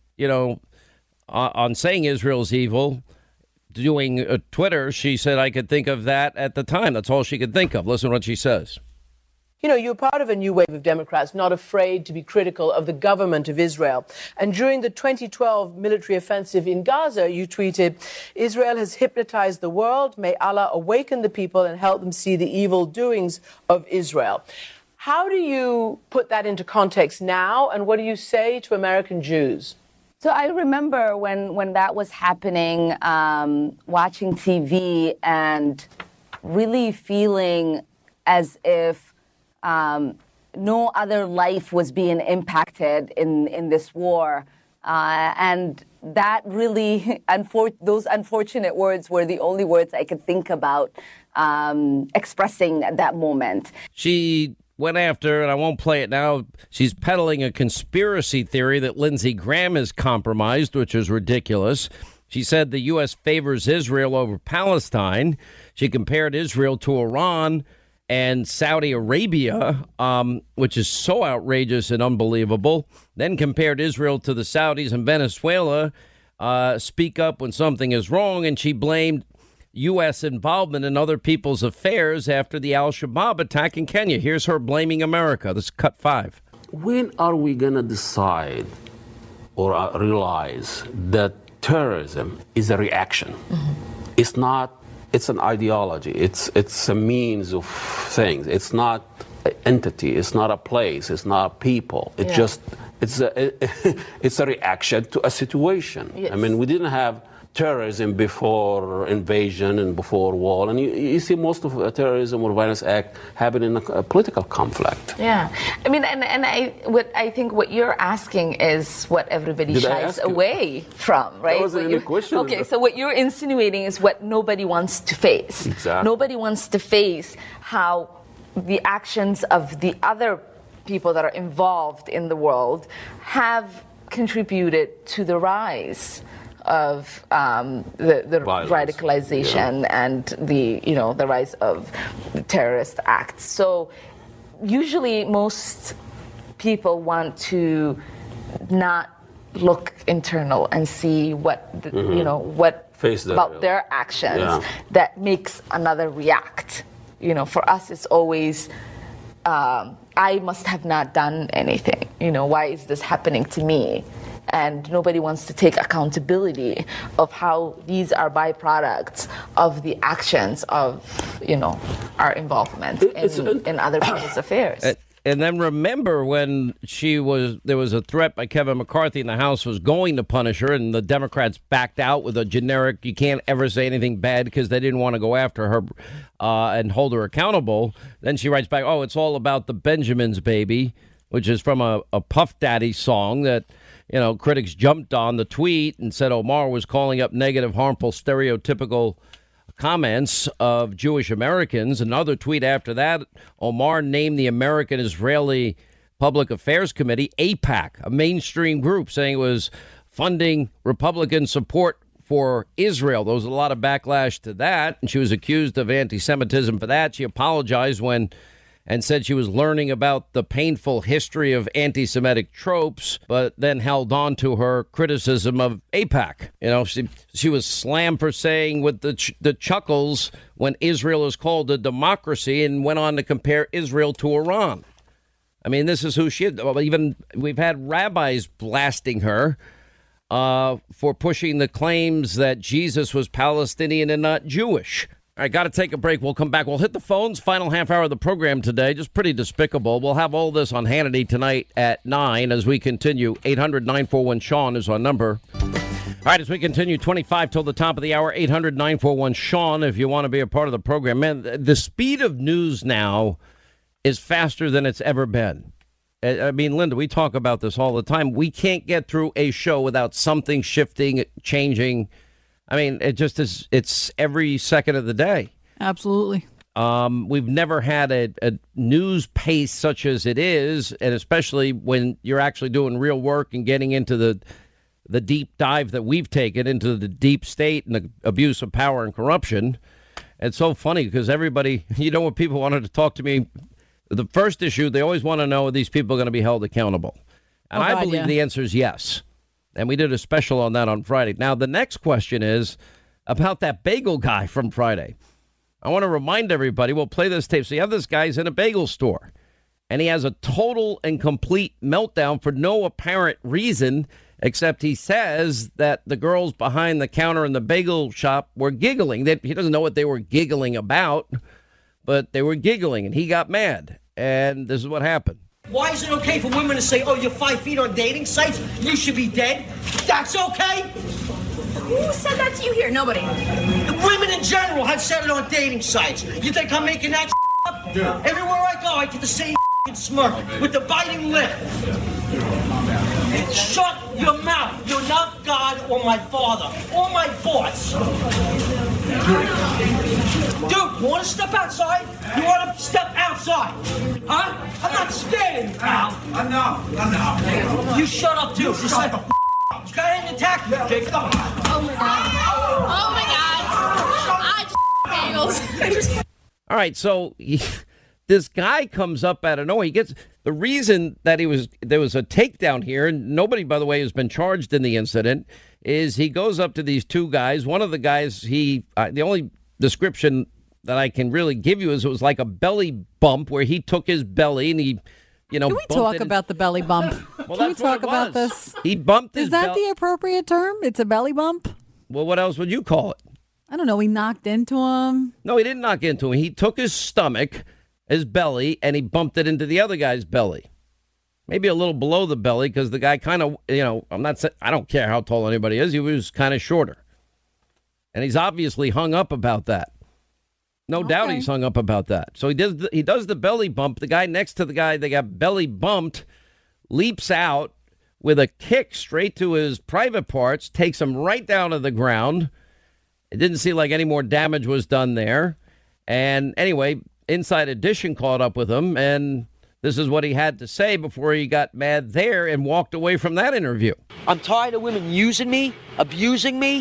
on saying Israel's evil. Doing Twitter, she said, I could think of that at the time. That's all she could think of. Listen to what she says. You're part of a new wave of Democrats not afraid to be critical of the government of Israel. And during the 2012 military offensive in Gaza, you tweeted, Israel has hypnotized the world. May Allah awaken the people and help them see the evil doings of Israel. How do you put that into context now? And what do you say to American Jews? So I remember when that was happening, watching TV and really feeling as if no other life was being impacted in this war. And that really, those unfortunate words were the only words I could think about expressing at that moment. She went after, and I won't play it now, she's peddling a conspiracy theory that Lindsey Graham is compromised, which is ridiculous. She said the U.S. favors Israel over Palestine. She compared Israel to Iran and Saudi Arabia, which is so outrageous and unbelievable. Then compared Israel to the Saudis and Venezuela. Speak up when something is wrong, and she blamed U.S. involvement in other people's affairs after the al-Shabaab attack in Kenya. Here's her blaming America. This is cut 5. When are we going to decide or realize that terrorism is a reaction? Mm-hmm. It's not. It's an ideology. It's a means of things. It's not an entity. It's not a place. It's not a people. It's just it's a reaction to a situation. Yes. I mean, we didn't have terrorism before invasion and before war, and you see most of terrorism or violence act happen in a political conflict. Yeah, I mean, and I think what you're asking is what everybody shies away from, right? That wasn't any question. Okay, so what you're insinuating is what nobody wants to face. Exactly. Nobody wants to face how the actions of the other people that are involved in the world have contributed to the rise of the radicalization and the rise of the terrorist acts. So usually most people want to not look internal and see what what about their actions that makes another react. For us it's always I must have not done anything. Why is this happening to me? And nobody wants to take accountability of how these are byproducts of the actions of, our involvement in other people's affairs. And then remember when there was a threat by Kevin McCarthy and the House was going to punish her, and the Democrats backed out with a generic, you can't ever say anything bad because they didn't want to go after her and hold her accountable. Then she writes back, oh, it's all about the Benjamins, baby, which is from a Puff Daddy song that, critics jumped on the tweet and said Omar was calling up negative, harmful, stereotypical comments of Jewish Americans. Another tweet after that, Omar named the American Israeli Public Affairs Committee, AIPAC, a mainstream group, saying it was funding Republican support for Israel. There was a lot of backlash to that, and she was accused of anti-Semitism for that. She apologized and said she was learning about the painful history of anti-Semitic tropes, but then held on to her criticism of AIPAC. You know, she was slammed for saying with the chuckles when Israel is called a democracy, and went on to compare Israel to Iran. I mean, this is who she is. Even we've had rabbis blasting her for pushing the claims that Jesus was Palestinian and not Jewish. All right, got to take a break. We'll come back. We'll hit the phones. Final half hour of the program today. Just pretty despicable. We'll have all this on Hannity tonight at 9 as we continue. 800-941-SEAN is our number. All right, as we continue, 25 till the top of the hour, 800-941-SEAN if you want to be a part of the program. Man, the speed of news now is faster than it's ever been. I mean, Linda, we talk about this all the time. We can't get through a show without something shifting, changing. I mean, it just is. It's every second of the day. Absolutely. We've never had a news pace such as it is, and especially when you're actually doing real work and getting into the deep dive that we've taken into the deep state and the abuse of power and corruption. It's so funny because everybody, you know, when people wanted to talk to me, the first issue, they always want to know, are these people going to be held accountable? And I believe the answer is yes. And we did a special on that on Friday. Now, the next question is about that bagel guy from Friday. I want to remind everybody, we'll play this tape. So you have this guy's in a bagel store, and he has a total and complete meltdown for no apparent reason, except he says that the girls behind the counter in the bagel shop were giggling. He doesn't know what they were giggling about, but they were giggling, and he got mad. And this is what happened. Why is it okay for women to say, oh, you're 5 feet on dating sites? You should be dead. That's okay? Who said that to you here? Nobody. Women in general have said it on dating sites. You think I'm making that up? Yeah. Everywhere I go, I get the same smirk with the biting lip. Shut your mouth. You're not God or my father or my boss. Dude, you want to step outside? You want to step outside? Huh? I'm not scared of you, pal. I'm not. You shut up, too. Just like go ahead and attack me, Jake. Oh, my God. Oh, my God. I just All right, so this guy comes up out of nowhere. He gets the reason that there was a takedown here, and nobody, by the way, has been charged in the incident, is he goes up to these two guys. One of the guys, the only description that I can really give you is it was like a belly bump where he took his belly and he, you know, can we talk about the belly bump? Well, can we talk about this? He bumped his Is that the appropriate term? It's a belly bump? Well, what else would you call it? I don't know. He knocked into him. No, he didn't knock into him. He took his stomach, his belly, and he bumped it into the other guy's belly. Maybe a little below the belly because the guy kind of, you know, I don't care how tall anybody is. He was kind of shorter. And he's obviously hung up about that. No doubt he's hung up about that. So he does the belly bump. The guy next to the guy that got belly bumped leaps out with a kick straight to his private parts, takes him right down to the ground. It didn't seem like any more damage was done there. And anyway, Inside Edition caught up with him, and this is what he had to say before he got mad there and walked away from that interview. I'm tired of women using me, abusing me,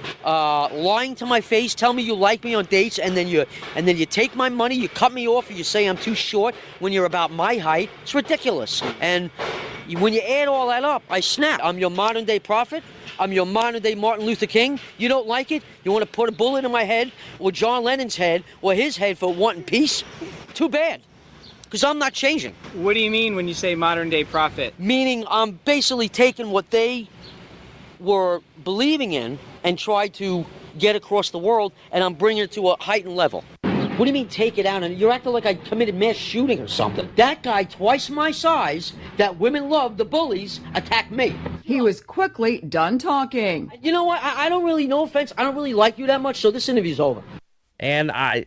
lying to my face, tell me you like me on dates, and then you take my money, you cut me off, or you say I'm too short when you're about my height. It's ridiculous. And when you add all that up, I snap. I'm your modern day prophet. I'm your modern day Martin Luther King. You don't like it? You want to put a bullet in my head or John Lennon's head or his head for wanting peace? Too bad. Because I'm not changing. What do you mean when you say modern day prophet? Meaning I'm basically taking what they were believing in and tried to get across the world, and I'm bringing it to a heightened level. What do you mean take it out? And you're acting like I committed mass shooting or something. That guy, twice my size, that women love, the bullies, attacked me. He was quickly done talking. You know what? I don't really, no offense, I don't really like you that much, so this interview's over. And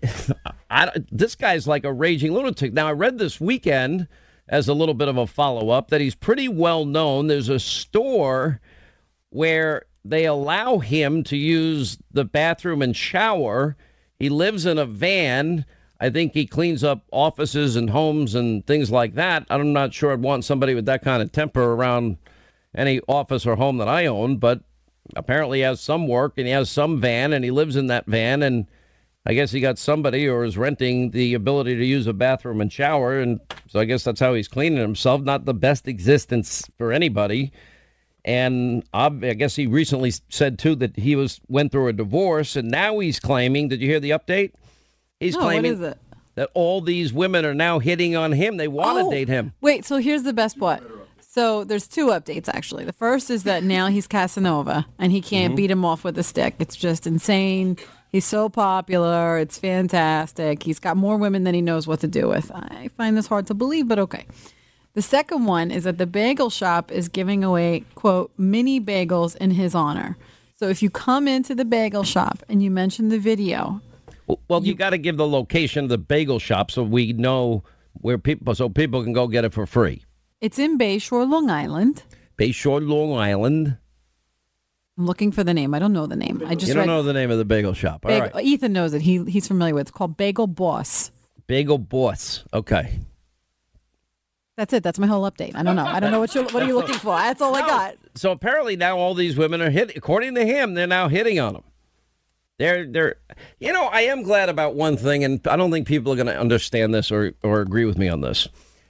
this guy's like a raging lunatic. Now, I read this weekend as a little bit of a follow-up that he's pretty well known. There's a store where they allow him to use the bathroom and shower He lives in a van. I think he cleans up offices and homes and things like that. I'm not sure I'd want somebody with that kind of temper around any office or home that I own, but apparently he has some work and he has some van and he lives in that van, and I guess he got somebody or is renting the ability to use a bathroom and shower, and so I guess that's how he's cleaning himself. Not the best existence for anybody. And I guess he recently said, too, that he went through a divorce, and now he's claiming, did you hear the update? He's claiming what is it? That all these women are now hitting on him. They want to date him. Wait, so here's the best part. So there's two updates, actually. The first is that now he's Casanova, and he can't beat him off with a stick. It's just insane. He's so popular. It's fantastic. He's got more women than he knows what to do with. I find this hard to believe, but okay. The second one is that the bagel shop is giving away, quote, mini bagels in his honor. So if you come into the bagel shop and you mention the video. Well, you got to give the location of the bagel shop so we know where so people can go get it for free. It's in Bayshore, Long Island. I'm looking for the name. I don't know the name. You don't know the name of the bagel shop. All right. Ethan knows it. He's familiar with it. It's called Bagel Boss. Bagel Boss. Okay. That's it. That's my whole update. I don't know. I don't know what are you looking for. That's all I got. So apparently now all these women are according to him, they're now hitting on him. They're I am glad about one thing, and I don't think people are going to understand this or agree with me on this.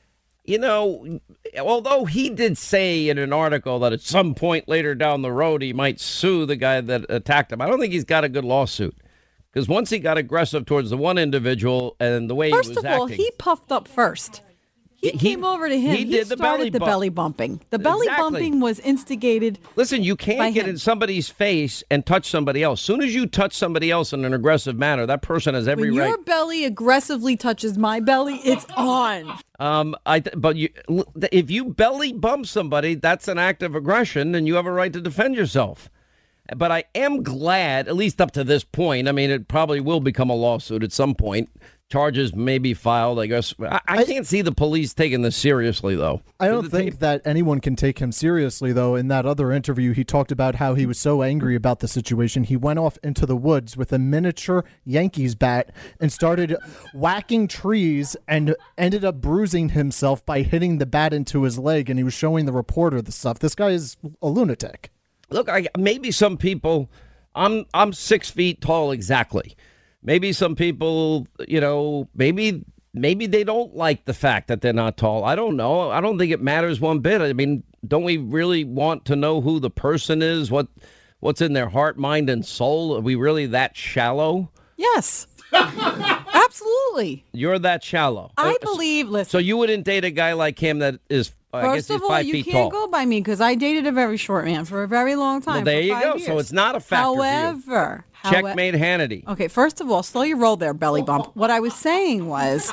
Although he did say in an article that at some point later down the road he might sue the guy that attacked him, I don't think he's got a good lawsuit. Because once he got aggressive towards the one individual and the way he was acting. First of all, he puffed up first. He came over to him. He did the belly bump. belly bumping. The belly bumping was instigated. Listen, you can't get in somebody's face and touch somebody else. As soon as you touch somebody else in an aggressive manner, that person has every right. When your belly aggressively touches my belly, it's on. If you belly bump somebody, that's an act of aggression, and you have a right to defend yourself. But I am glad, at least up to this point. I mean, it probably will become a lawsuit at some point. Charges may be filed, I guess. I can't see the police taking this seriously, though. I don't think that anyone can take him seriously, though. In that other interview, he talked about how he was so angry about the situation. He went off into the woods with a miniature Yankees bat and started whacking trees and ended up bruising himself by hitting the bat into his leg, and he was showing the reporter the stuff. This guy is a lunatic. Look, maybe some people, I'm 6 feet tall exactly. Maybe some people, maybe they don't like the fact that they're not tall. I don't know. I don't think it matters one bit. I mean, don't we really want to know who the person is, what's in their heart, mind, and soul? Are we really that shallow? Yes. Absolutely. You're that shallow. I believe, listen. So you wouldn't date a guy like him that is, I guess he's 5 feet tall. First of all, you can't go by me because I dated a very short man for a very long time. Well, there you go. Years. So it's not a factor for you. Checkmate Hannity. Okay, first of all, slow your roll there, belly bump. What I was saying was...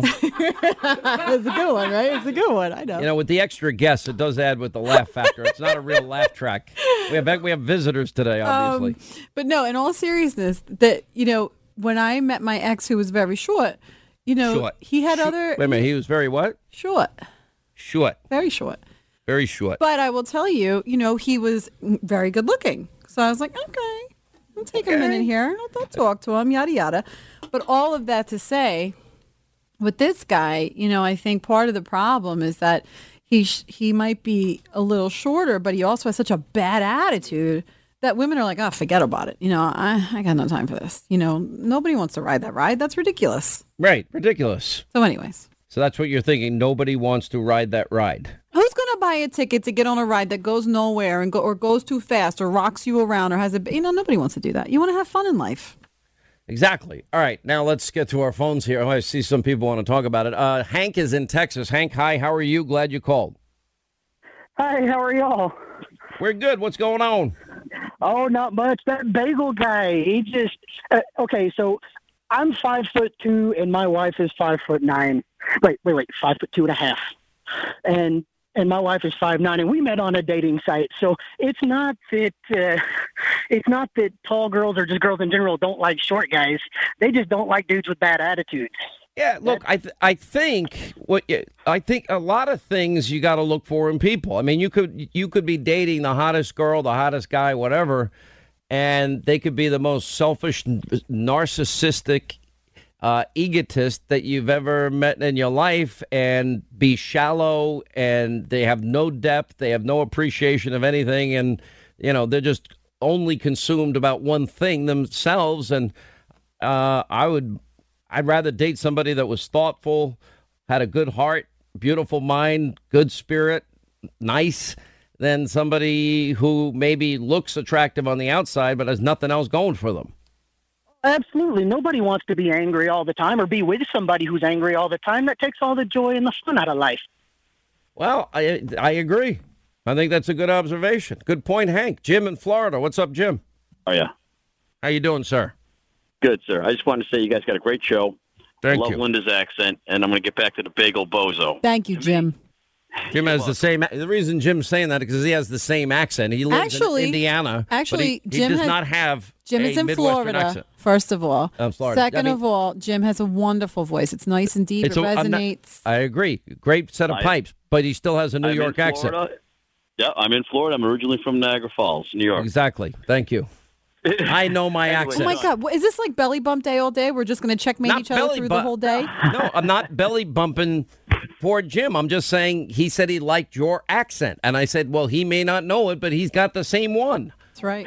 It's a good one, right? It's a good one, I know. With the extra guests, it does add with the laugh factor. It's not a real laugh track. We have visitors today, obviously. But no, in all seriousness, that, when I met my ex who was very short, short. He had other... Wait a minute, he was very what? Short. Short. Very short. Very short. But I will tell you, he was very good looking. So I was like, okay, I'll take a minute here. I'll talk to him, yada, yada. But all of that to say, with this guy, I think part of the problem is that he might be a little shorter, but he also has such a bad attitude that women are like, oh, forget about it. I got no time for this. Nobody wants to ride that ride. That's ridiculous. Right. Ridiculous. So anyways. So that's what you're thinking. Nobody wants to ride that ride. Who's going to buy a ticket to get on a ride that goes nowhere or goes too fast or rocks you around or has nobody wants to do that. You want to have fun in life. Exactly. All right. Now let's get to our phones here. I see some people want to talk about it. Hank is in Texas. Hank, hi. How are you? Glad you called. Hi. How are y'all? We're good. What's going on? Oh, not much. That bagel guy, he just... okay, so I'm 5'2" and my wife is 5'9". Wait, 5'2.5". And my wife is 5'9", and we met on a dating site. So it's not that tall girls or just girls in general don't like short guys. They just don't like dudes with bad attitudes. Yeah, look, I think a lot of things you got to look for in people. I mean, you could be dating the hottest girl, the hottest guy, whatever, and they could be the most selfish, narcissistic egotist that you've ever met in your life, and be shallow, and they have no depth, they have no appreciation of anything, and they're just only consumed about one thing themselves. And I'd rather date somebody that was thoughtful, had a good heart, beautiful mind, good spirit, nice, than somebody who maybe looks attractive on the outside but has nothing else going for them. Absolutely. Nobody wants to be angry all the time or be with somebody who's angry all the time. That takes all the joy and the fun out of life. Well, I agree. I think that's a good observation. Good point, Hank. Jim in Florida. What's up, Jim? Oh, yeah. How you doing, sir? Good, sir. I just wanted to say you guys got a great show. Thank Love you. Linda's accent, and I'm going to get back to the bagel bozo. Thank you, Jim. Jim has the same. The reason Jim's saying that is because he has the same accent. He lives in Indiana. Actually, but Jim he does has, not have. Jim is in Midwestern Florida. accent. First of all, Florida. Second of all, Jim has a wonderful voice. It's nice and deep. It resonates. I agree. Great set of pipes, but he still has a New York accent. Yeah, I'm in Florida. I'm originally from Niagara Falls, New York. Exactly. Thank you. I know my accent. Oh my God! Is this like belly bump day all day? We're just going to checkmate Not each other belly through bu- the whole day. No, I'm not belly bumping for Jim. I'm just saying he said he liked your accent, and I said, well, he may not know it, but he's got the same one. That's right.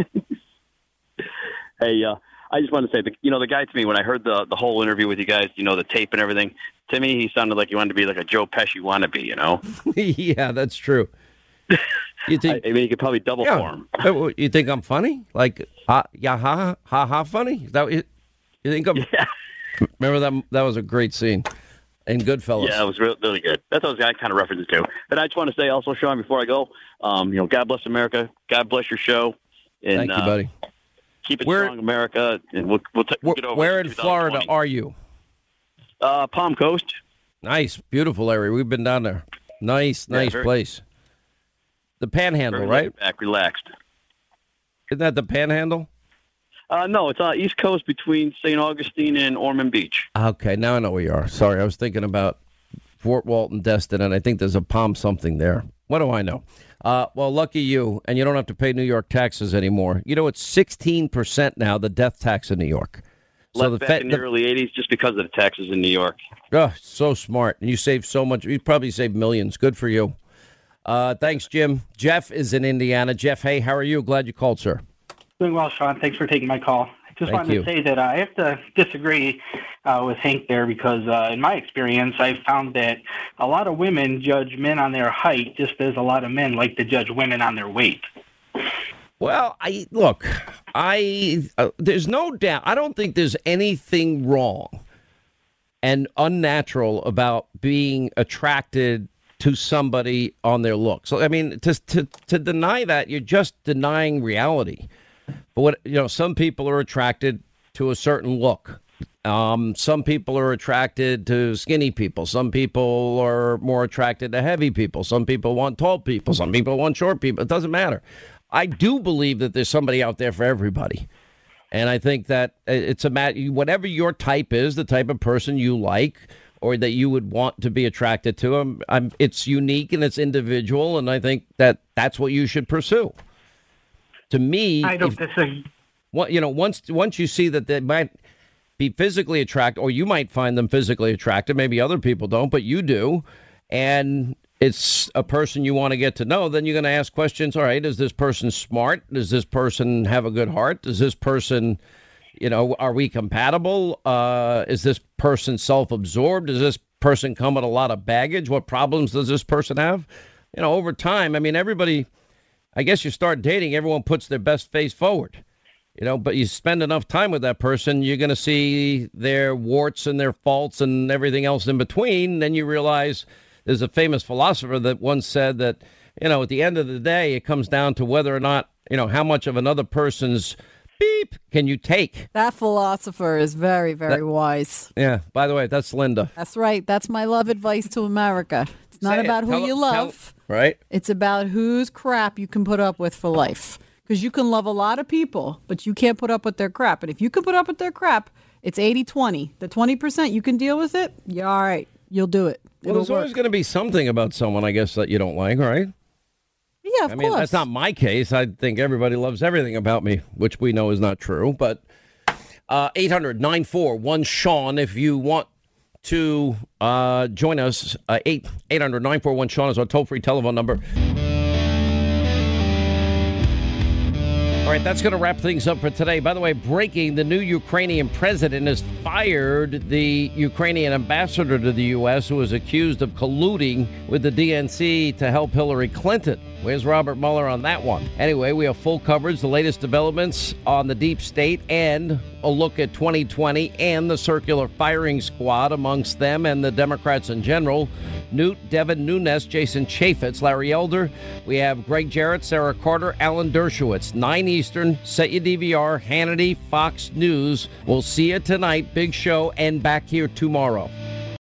Hey, I just want to say, the guy to me, when I heard the whole interview with you guys, the tape and everything, to me, he sounded like he wanted to be like a Joe Pesci wannabe, Yeah, that's true. You think? I mean, you could probably double for him. You think I'm funny? Like, ha ha funny? Is that what you think I'm? Yeah. Remember that was a great scene in Goodfellas. Yeah, it was really, really good. That's what I kind of referenced it to. But I just want to say also, Sean, before I go, God bless America. God bless your show. And, thank you, buddy. Keep it strong, America, and we'll get over. Where in Florida are you? Palm Coast. Nice, beautiful area. We've been down there. Nice place. The Panhandle, very right? Back, relaxed. Isn't that the Panhandle? No, it's on East Coast between St. Augustine and Ormond Beach. Okay, now I know where you are. Sorry, I was thinking about Fort Walton, Destin, and I think there's a Palm something there. What do I know? Well, lucky you, and you don't have to pay New York taxes anymore. It's 16% now, the death tax in New York. Left back in the early 80s just because of the taxes in New York. Oh, so smart. And you saved so much. You probably saved millions. Good for you. Thanks, Jim. Jeff is in Indiana. Jeff, hey, how are you? Glad you called, sir. Doing well, Sean. Thanks for taking my call. I just Thank wanted you. to say that I have to disagree with Hank there because in my experience, I've found that a lot of women judge men on their height just as a lot of men like to judge women on their weight. Well, there's no doubt. I don't think there's anything wrong and unnatural about being attracted to somebody on their looks. So, I mean, to deny that, you're just denying reality. But some people are attracted to a certain look. Some people are attracted to skinny people. Some people are more attracted to heavy people. Some people want tall people. Some people want short people. It doesn't matter. I do believe that there's somebody out there for everybody. And I think that it's a matter, whatever your type is, the type of person you like or that you would want to be attracted to, it's unique and it's individual. And I think that that's what you should pursue. To me, I don't disagree. Once you see that they might be physically attracted, or you might find them physically attractive, maybe other people don't, but you do, and it's a person you want to get to know, then you're going to ask questions. All right, is this person smart? Does this person have a good heart? Does this person, are we compatible? Is this person self-absorbed? Does this person come with a lot of baggage? What problems does this person have? Over time, I mean, everybody, I guess you start dating, everyone puts their best face forward, but you spend enough time with that person, you're going to see their warts and their faults and everything else in between. Then you realize there's a famous philosopher that once said that, at the end of the day, it comes down to whether or not, how much of another person's beep can you take. That philosopher is very, very wise. Yeah. By the way, that's Linda. That's right. That's my love advice to America. It's not about who you love. Right. It's about whose crap you can put up with for life. Because you can love a lot of people, but you can't put up with their crap. And if you can put up with their crap, it's 80-20. The 20% you can deal with it, you're all right. You'll do it. Well, there's always going to be something about someone, I guess, that you don't like, right? Yeah, of I mean, course. that's not my case. I think everybody loves everything about me, which we know is not true. But 800-941-SEAN if you want to join us. 800-941-SEAN is our toll-free telephone number. All right, that's going to wrap things up for today. By the way, breaking, the new Ukrainian president has fired the Ukrainian ambassador to the U.S. who was accused of colluding with the DNC to help Hillary Clinton. Where's Robert Mueller on that one? Anyway, we have full coverage, the latest developments on the deep state, and a look at 2020 and the circular firing squad amongst them and the Democrats in general. Newt, Devin Nunes, Jason Chaffetz, Larry Elder. We have Greg Jarrett, Sarah Carter, Alan Dershowitz. 9 Eastern, set your DVR, Hannity, Fox News. We'll see you tonight. Big show, and back here tomorrow.